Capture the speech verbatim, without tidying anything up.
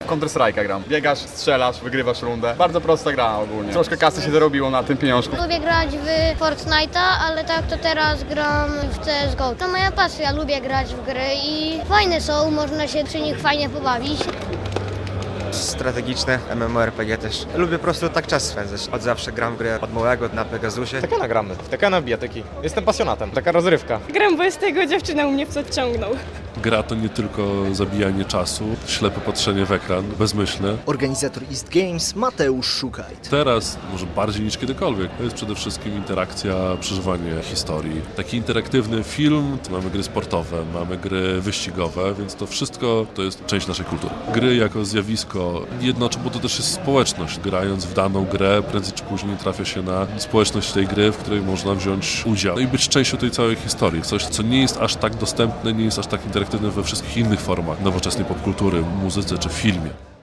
Counter Strike'a gram. Biegasz, strzelasz, wygrywasz rundę. Bardzo prosta gra ogólnie. Troszkę kasy się zarobiło na tym pieniążku. Lubię grać w Fortnite'a, ale tak to teraz gram w C S G O. To moja pasja, lubię grać w gry i fajne są, można się przy nich fajnie pobawić. Strategiczne, MMORPG też. Lubię po prostu tak czas spędzać. Od zawsze gram w grę od małego na Pegasusie. Tekena gramy, Tekena bijatyki. Jestem pasjonatem, taka rozrywka. Gram, bo jest tego dziewczyna u mnie w co ciągnął. Gra to nie tylko zabijanie czasu, ślepe patrzenie w ekran, bezmyślne. Organizator East Games Mateusz Szukajt. Teraz, może bardziej niż kiedykolwiek, to jest przede wszystkim interakcja, przeżywanie historii. Taki interaktywny film, to mamy gry sportowe, mamy gry wyścigowe, więc to wszystko to jest część naszej kultury. Gry jako zjawisko jednoczy, bo to też jest społeczność. Grając w daną grę, prędzej czy później trafia się na społeczność tej gry, w której można wziąć udział. No i być częścią tej całej historii. Coś, co nie jest aż tak dostępne, nie jest aż tak interaktywne we wszystkich innych formach nowoczesnej popkultury, muzyce czy filmie.